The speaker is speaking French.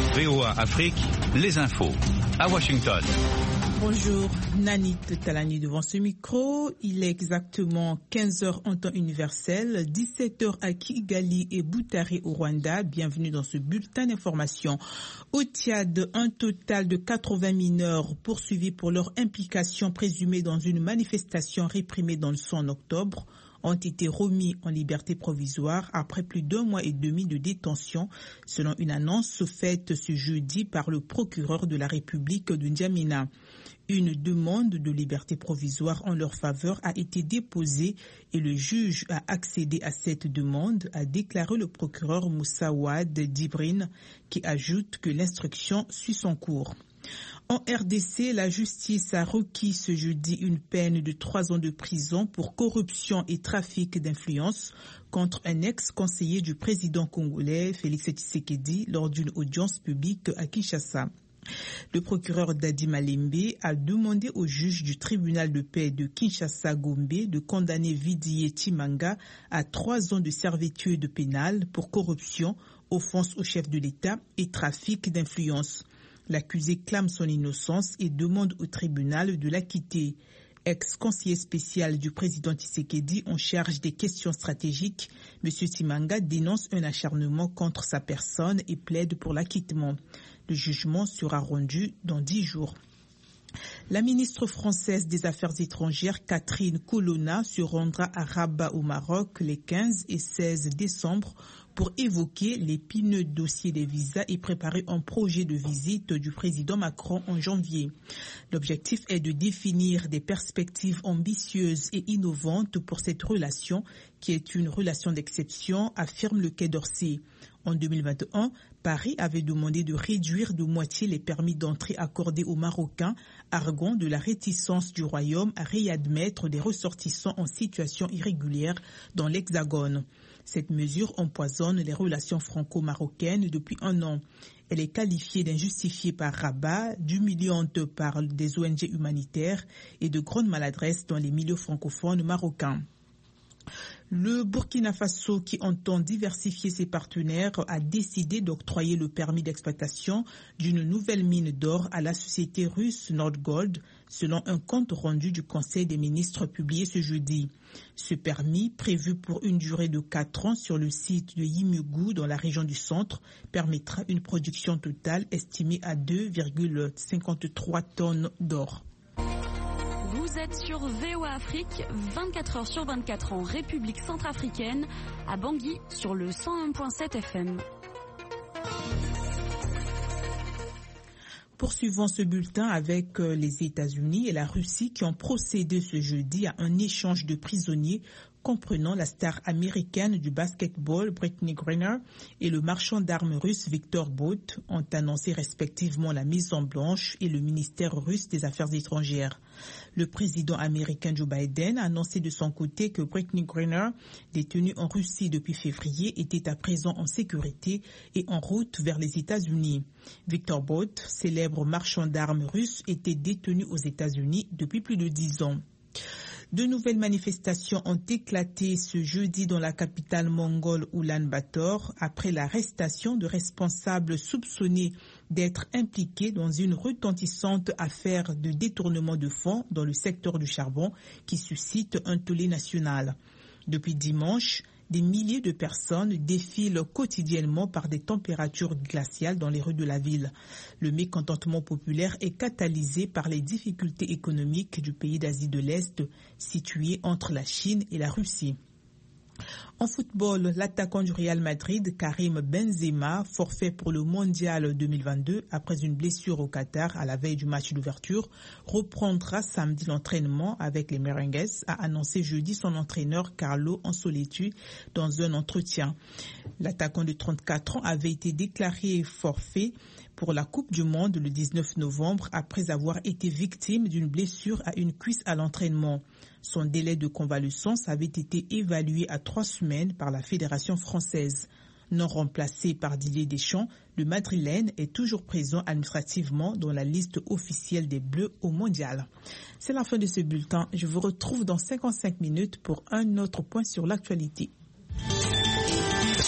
VOA Afrique, les infos. À Washington. Bonjour, Nani Talani devant ce micro. Il est exactement 15h en temps universel, 17h à Kigali et Butare au Rwanda. Bienvenue dans ce bulletin d'information. Au Tchad, un total de 80 mineurs poursuivis pour leur implication présumée dans une manifestation réprimée dans le sang en octobre ont été remis en liberté provisoire après plus d'1 mois et demi de détention, selon une annonce faite ce jeudi par le procureur de la République de N'Djamena. Une demande de liberté provisoire en leur faveur a été déposée et le juge a accédé à cette demande, a déclaré le procureur Moussa Ouad Djibrine, qui ajoute que l'instruction suit son cours. En RDC, la justice a requis ce jeudi une peine de 3 ans de prison pour corruption et trafic d'influence contre un ex-conseiller du président congolais Félix Tshisekedi lors d'une audience publique à Kinshasa. Le procureur Dadi Malembe a demandé au juge du tribunal de paix de Kinshasa-Gombe de condamner Vidier Chimanga à 3 ans de servitude pénale pour corruption, offense au chef de l'État et trafic d'influence. L'accusé clame son innocence et demande au tribunal de l'acquitter. Ex-conseiller spécial du président Tshisekedi en charge des questions stratégiques, M. Chimanga dénonce un acharnement contre sa personne et plaide pour l'acquittement. Le jugement sera rendu dans 10 jours. La ministre française des Affaires étrangères, Catherine Colonna, se rendra à Rabat au Maroc les 15 et 16 décembre pour évoquer l'épineux dossier des visas et préparer un projet de visite du président Macron en janvier. L'objectif est de définir des perspectives ambitieuses et innovantes pour cette relation, qui est une relation d'exception, affirme le Quai d'Orsay. En 2021, Paris avait demandé de réduire de moitié les permis d'entrée accordés aux Marocains, arguant de la réticence du Royaume à réadmettre des ressortissants en situation irrégulière dans l'Hexagone. Cette mesure empoisonne les relations franco-marocaines depuis 1 an. Elle est qualifiée d'injustifiée par Rabat, d'humiliante par des ONG humanitaires et de grande maladresse dans les milieux francophones marocains. Le Burkina Faso, qui entend diversifier ses partenaires, a décidé d'octroyer le permis d'exploitation d'une nouvelle mine d'or à la société russe Nordgold, selon un compte rendu du Conseil des ministres publié ce jeudi. Ce permis, prévu pour une durée de 4 ans sur le site de Yimugou dans la région du centre, permettra une production totale estimée à 2,53 tonnes d'or. Vous êtes sur VOA Afrique, 24 heures sur 24 en République centrafricaine, à Bangui sur le 101.7 FM. Poursuivons ce bulletin avec les États-Unis et la Russie qui ont procédé ce jeudi à un échange de prisonniers comprenant la star américaine du basketball Brittney Griner et le marchand d'armes russe Viktor Bout, ont annoncé respectivement la Maison-Blanche et le ministère russe des Affaires étrangères. Le président américain Joe Biden a annoncé de son côté que Brittney Griner, détenue en Russie depuis février, était à présent en sécurité et en route vers les États-Unis. Viktor Bout, célèbre marchand d'armes russe, était détenu aux États-Unis depuis plus de 10 ans. De nouvelles manifestations ont éclaté ce jeudi dans la capitale mongole Oulan-Bator après l'arrestation de responsables soupçonnés d'être impliqués dans une retentissante affaire de détournement de fonds dans le secteur du charbon qui suscite un tollé national. Depuis dimanche, des milliers de personnes défilent quotidiennement par des températures glaciales dans les rues de la ville. Le mécontentement populaire est catalysé par les difficultés économiques du pays d'Asie de l'Est, situé entre la Chine et la Russie. En football, l'attaquant du Real Madrid, Karim Benzema, forfait pour le Mondial 2022 après une blessure au Qatar à la veille du match d'ouverture, reprendra samedi l'entraînement avec les Merengues, a annoncé jeudi son entraîneur Carlo Ancelotti dans un entretien. L'attaquant de 34 ans avait été déclaré forfait pour la Coupe du Monde le 19 novembre après avoir été victime d'une blessure à une cuisse à l'entraînement. Son délai de convalescence avait été évalué à 3 semaines par la Fédération française. Non remplacé par Didier Deschamps, le Madrilène est toujours présent administrativement dans la liste officielle des Bleus au Mondial. C'est la fin de ce bulletin. Je vous retrouve dans 55 minutes pour un autre point sur l'actualité.